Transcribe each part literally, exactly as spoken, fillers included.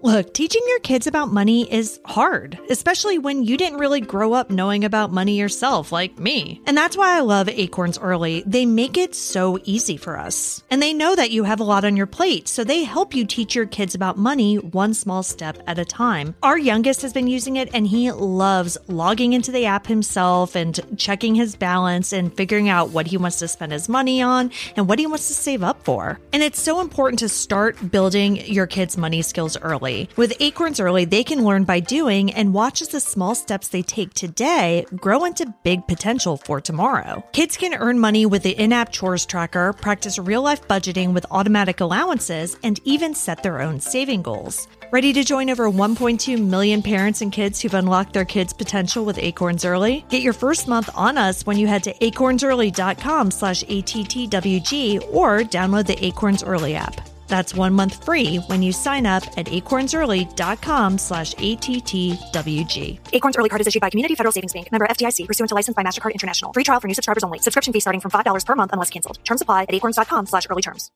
Look, teaching your kids about money is hard, especially when you didn't really grow up knowing about money yourself like me. And that's why I love Acorns Early. They make it so easy for us. And they know that you have a lot on your plate, so they help you teach your kids about money one small step at a time. Our youngest has been using it, and he loves logging into the app himself and checking his balance and figuring out what he wants to spend his money on and what he wants to save up for. And it's so important to start building your kids' money skills early. With Acorns Early, they can learn by doing and watch as the small steps they take today grow into big potential for tomorrow. Kids can earn money with the in-app chores tracker, practice real-life budgeting with automatic allowances, and even set their own saving goals. Ready to join over one point two million parents and kids who've unlocked their kids' potential with Acorns Early? Get your first month on us when you head to acornsearly.com slash ATTWG or download the Acorns Early app. That's one month free when you sign up at acornsearly.com slash ATTWG. Acorns Early Card is issued by Community Federal Savings Bank, member F D I C, pursuant to license by MasterCard International. Free trial for new subscribers only. Subscription fee starting from five dollars per month unless canceled. Terms apply at acorns.com slash early terms.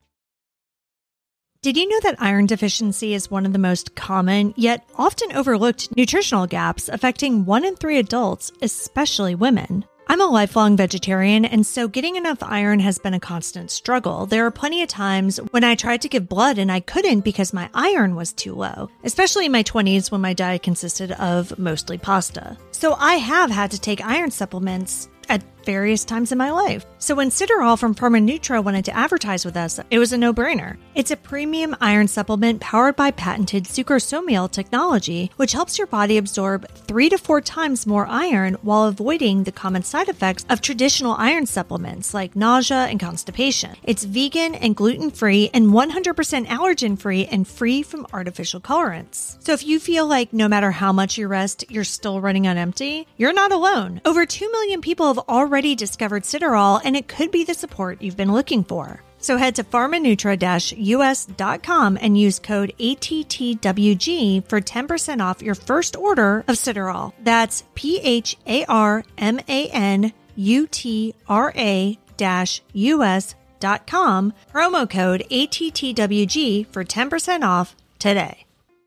Did you know that iron deficiency is one of the most common, yet often overlooked nutritional gaps affecting one in three adults, especially women? I'm a lifelong vegetarian, and so getting enough iron has been a constant struggle. There are plenty of times when I tried to give blood and I couldn't because my iron was too low, especially in my twenties when my diet consisted of mostly pasta. So I have had to take iron supplements at various times in my life. So when Ciderol from PharmaNutra wanted to advertise with us, it was a no-brainer. It's a premium iron supplement powered by patented sucrosomial technology, which helps your body absorb three to four times more iron while avoiding the common side effects of traditional iron supplements like nausea and constipation. It's vegan and gluten-free and one hundred percent allergen-free and free from artificial colorants. So if you feel like no matter how much you rest, you're still running on empty, you're not alone. Over two million people have already discovered Ciderol, and it could be the support you've been looking for. So head to pharmanutra U S dot com and use code A T T W G for ten percent off your first order of Ciderol. That's P H A R M A N U T R A U S dot com, promo code A T T W G for ten percent off today.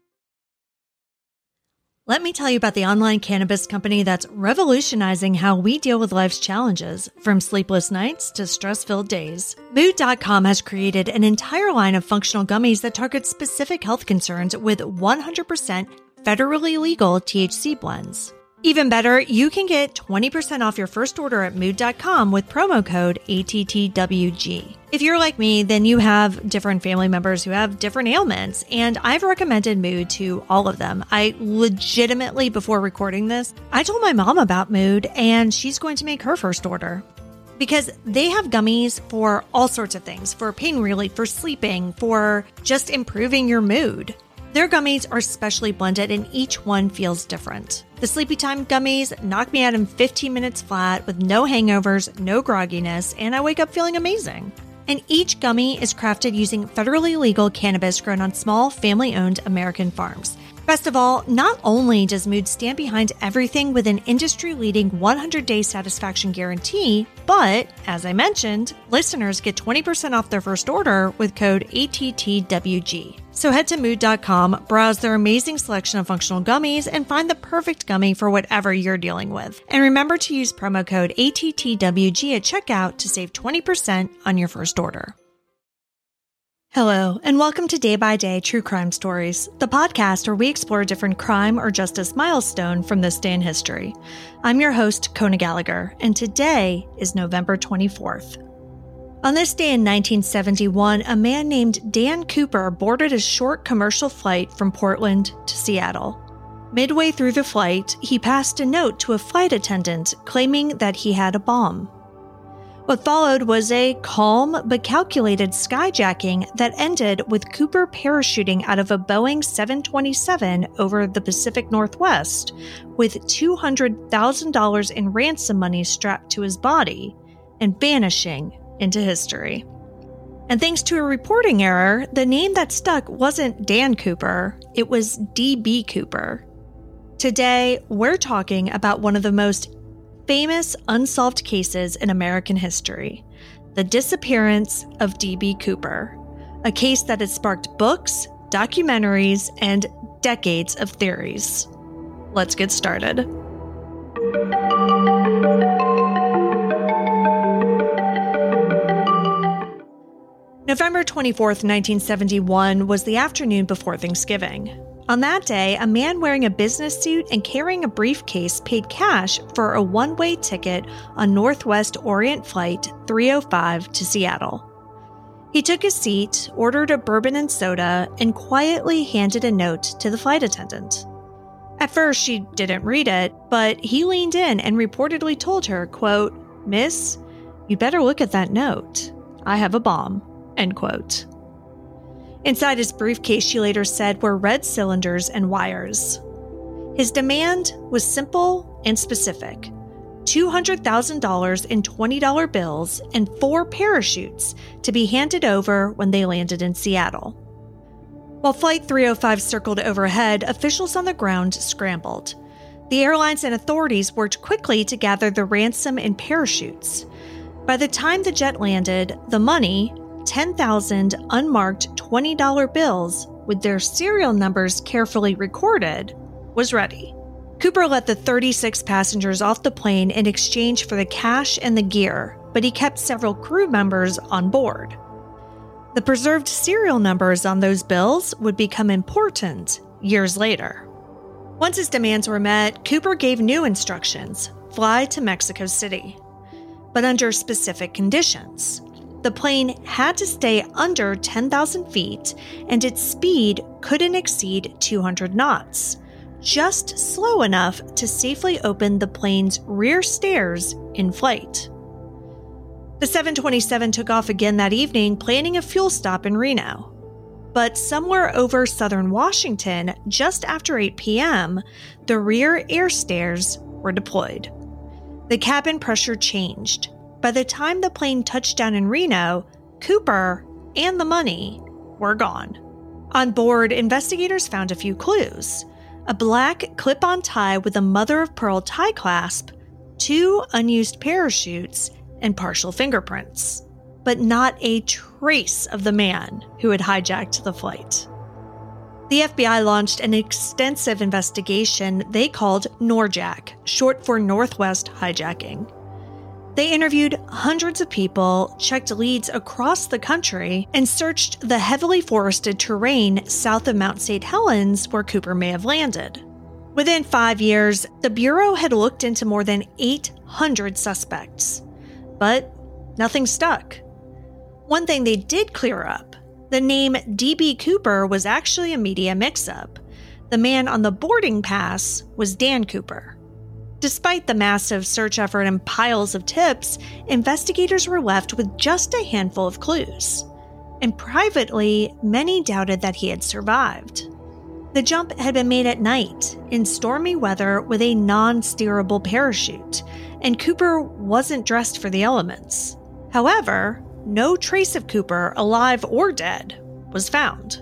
Let me tell you about the online cannabis company that's revolutionizing how we deal with life's challenges, from sleepless nights to stress-filled days. Mood dot com has created an entire line of functional gummies that target specific health concerns with one hundred percent federally legal T H C blends. Even better, you can get twenty percent off your first order at mood dot com with promo code A T T W G. If you're like me, then you have different family members who have different ailments, and I've recommended Mood to all of them. I legitimately, before recording this, I told my mom about Mood, and she's going to make her first order. Because they have gummies for all sorts of things, for pain relief, for sleeping, for just improving your mood. Their gummies are specially blended and each one feels different. The Sleepy Time gummies knock me out in fifteen minutes flat with no hangovers, no grogginess, and I wake up feeling amazing. And each gummy is crafted using federally legal cannabis grown on small, family-owned American farms. Best of all, not only does Mood stand behind everything with an industry-leading one hundred day satisfaction guarantee, but, as I mentioned, listeners get twenty percent off their first order with code A T T W G. So head to mood dot com, browse their amazing selection of functional gummies, and find the perfect gummy for whatever you're dealing with. And remember to use promo code A T T W G at checkout to save twenty percent on your first order. Hello, and welcome to Day by Day True Crime Stories, the podcast where we explore a different crime or justice milestone from this day in history. I'm your host, Kona Gallagher, and today is November twenty-fourth. On this day in nineteen seventy-one, a man named Dan Cooper boarded a short commercial flight from Portland to Seattle. Midway through the flight, he passed a note to a flight attendant claiming that he had a bomb. What followed was a calm but calculated skyjacking that ended with Cooper parachuting out of a Boeing seven twenty-seven over the Pacific Northwest with two hundred thousand dollars in ransom money strapped to his body and vanishing into history. And thanks to a reporting error, the name that stuck wasn't Dan Cooper, it was D B Cooper. Today, we're talking about one of the most famous unsolved cases in American history, the disappearance of D B Cooper, a case that has sparked books, documentaries, and decades of theories. Let's get started. November twenty-fourth, nineteen seventy-one was the afternoon before Thanksgiving. On that day, a man wearing a business suit and carrying a briefcase paid cash for a one-way ticket on Northwest Orient Flight three oh five to Seattle. He took his seat, ordered a bourbon and soda, and quietly handed a note to the flight attendant. At first, she didn't read it, but he leaned in and reportedly told her, quote, "Miss, you better look at that note. I have a bomb." End quote. Inside his briefcase, she later said, were red cylinders and wires. His demand was simple and specific: two hundred thousand dollars in twenty dollar bills and four parachutes to be handed over when they landed in Seattle. While Flight three oh five circled overhead, officials on the ground scrambled. The airlines and authorities worked quickly to gather the ransom and parachutes. By the time the jet landed, the money, ten thousand unmarked twenty dollar bills with their serial numbers carefully recorded, was ready. Cooper let the thirty-six passengers off the plane in exchange for the cash and the gear, but he kept several crew members on board. The preserved serial numbers on those bills would become important years later. Once his demands were met, Cooper gave new instructions: fly to Mexico City. But under specific conditions. The plane had to stay under ten thousand feet, and its speed couldn't exceed two hundred knots, just slow enough to safely open the plane's rear stairs in flight. The seven twenty-seven took off again that evening, planning a fuel stop in Reno. But somewhere over southern Washington, just after eight p.m., the rear air stairs were deployed. The cabin pressure changed. By the time the plane touched down in Reno, Cooper and the money were gone. On board, investigators found a few clues: a black clip-on tie with a mother-of-pearl tie clasp, two unused parachutes, and partial fingerprints, but not a trace of the man who had hijacked the flight. The F B I launched an extensive investigation they called NORJAC, short for Northwest Hijacking. They interviewed hundreds of people, checked leads across the country, and searched the heavily forested terrain south of Mount Saint Helens where Cooper may have landed. Within five years, the Bureau had looked into more than eight hundred suspects. But nothing stuck. One thing they did clear up: the name D B Cooper was actually a media mix-up. The man on the boarding pass was Dan Cooper. Despite the massive search effort and piles of tips, investigators were left with just a handful of clues. And privately, many doubted that he had survived. The jump had been made at night, in stormy weather with a non-steerable parachute, and Cooper wasn't dressed for the elements. However, no trace of Cooper, alive or dead, was found.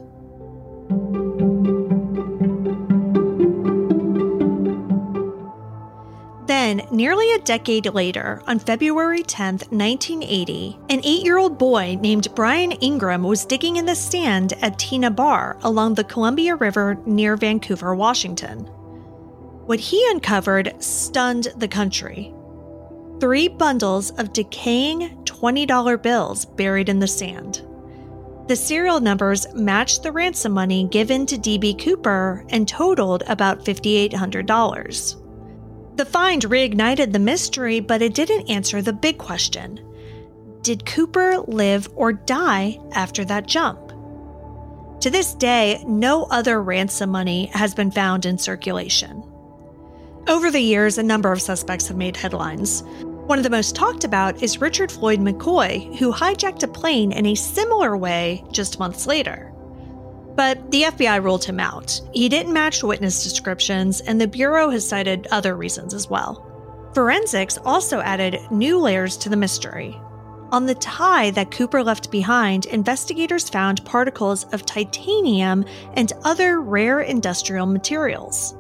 Then, nearly a decade later, on February tenth, nineteen eighty, an eight-year-old boy named Brian Ingram was digging in the sand at Tina Bar along the Columbia River near Vancouver, Washington. What he uncovered stunned the country. Three bundles of decaying twenty dollar bills buried in the sand. The serial numbers matched the ransom money given to D B Cooper and totaled about five thousand eight hundred dollars. The find reignited the mystery, but it didn't answer the big question. Did Cooper live or die after that jump? To this day, no other ransom money has been found in circulation. Over the years, a number of suspects have made headlines. One of the most talked about is Richard Floyd McCoy, who hijacked a plane in a similar way just months later. But the F B I ruled him out. He didn't match witness descriptions, and the Bureau has cited other reasons as well. Forensics also added new layers to the mystery. On the tie that Cooper left behind, investigators found particles of titanium and other rare industrial materials.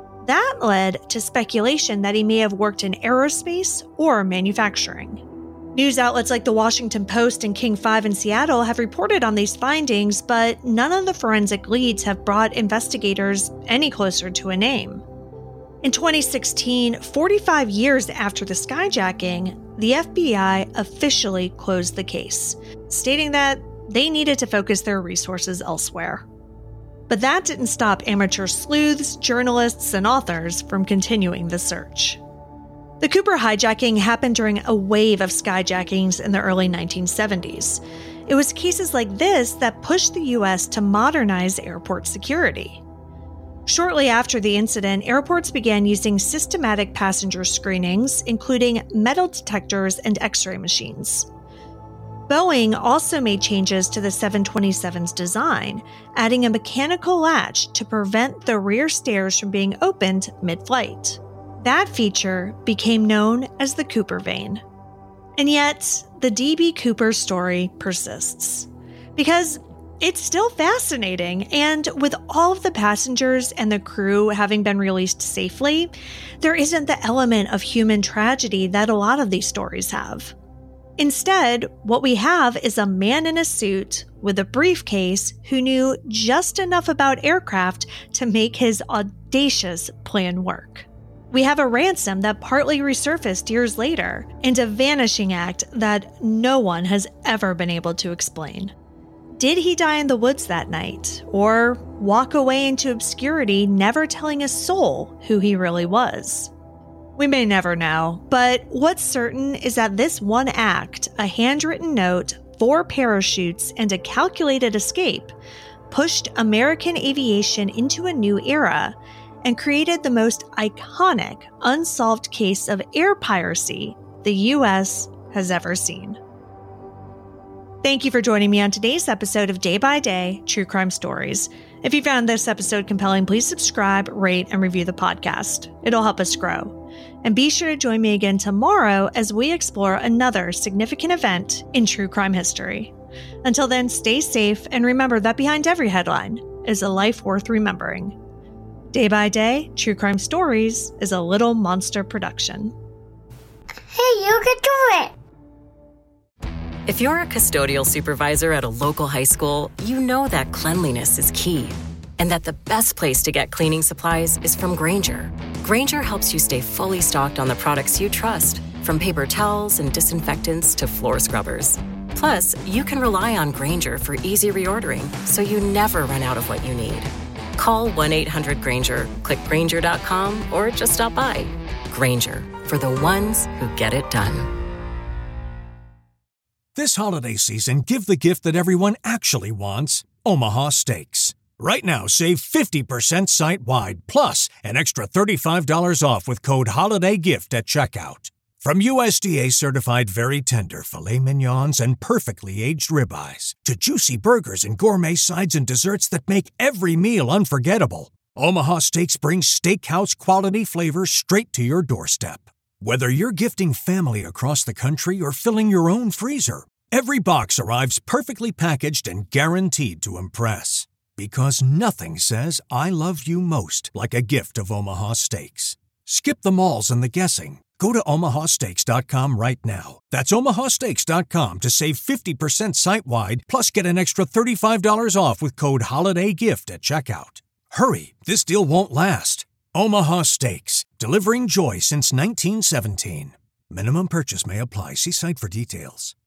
That led to speculation that he may have worked in aerospace or manufacturing. News outlets like the Washington Post and King five in Seattle have reported on these findings, but none of the forensic leads have brought investigators any closer to a name. In twenty sixteen, forty-five years after the skyjacking, the F B I officially closed the case, stating that they needed to focus their resources elsewhere. But that didn't stop amateur sleuths, journalists, and authors from continuing the search. The Cooper hijacking happened during a wave of skyjackings in the early nineteen seventies. It was cases like this that pushed the U S to modernize airport security. Shortly after the incident, airports began using systematic passenger screenings, including metal detectors and X-ray machines. Boeing also made changes to the seven twenty-seven's design, adding a mechanical latch to prevent the rear stairs from being opened mid-flight. That feature became known as the Cooper vane. And yet, the D B. Cooper story persists. Because it's still fascinating, and with all of the passengers and the crew having been released safely, there isn't the element of human tragedy that a lot of these stories have. Instead, what we have is a man in a suit with a briefcase who knew just enough about aircraft to make his audacious plan work. We have a ransom that partly resurfaced years later, and a vanishing act that no one has ever been able to explain. Did he die in the woods that night, or walk away into obscurity, never telling a soul who he really was? We may never know, but what's certain is that this one act, a handwritten note, four parachutes, and a calculated escape, pushed American aviation into a new era and created the most iconic unsolved case of air piracy the U S has ever seen. Thank you for joining me on today's episode of Day by Day True Crime Stories. If you found this episode compelling, please subscribe, rate, and review the podcast. It'll help us grow. And be sure to join me again tomorrow as we explore another significant event in true crime history. Until then, stay safe and remember that behind every headline is a life worth remembering. Day by Day True Crime Stories is a Little Monster production. Hey, you can do it! If you're a custodial supervisor at a local high school, you know that cleanliness is key, and that the best place to get cleaning supplies is from Grainger. Grainger helps you stay fully stocked on the products you trust, from paper towels and disinfectants to floor scrubbers. Plus, you can rely on Grainger for easy reordering, so you never run out of what you need. Call one eight hundred Grainger, click Grainger dot com, or just stop by. Grainger, for the ones who get it done. This holiday season, give the gift that everyone actually wants, Omaha Steaks. Right now, save fifty percent site-wide, plus an extra thirty-five dollars off with code HOLIDAYGIFT at checkout. From U S D A-certified very tender filet mignons and perfectly aged ribeyes to juicy burgers and gourmet sides and desserts that make every meal unforgettable, Omaha Steaks brings steakhouse quality flavor straight to your doorstep. Whether you're gifting family across the country or filling your own freezer, every box arrives perfectly packaged and guaranteed to impress. Because nothing says I love you most like a gift of Omaha Steaks. Skip the malls and the guessing. Go to omaha steaks dot com right now. That's omaha steaks dot com to save fifty percent site-wide, plus get an extra thirty-five dollars off with code HOLIDAYGIFT at checkout. Hurry, this deal won't last. Omaha Steaks, delivering joy since nineteen seventeen. Minimum purchase may apply. See site for details.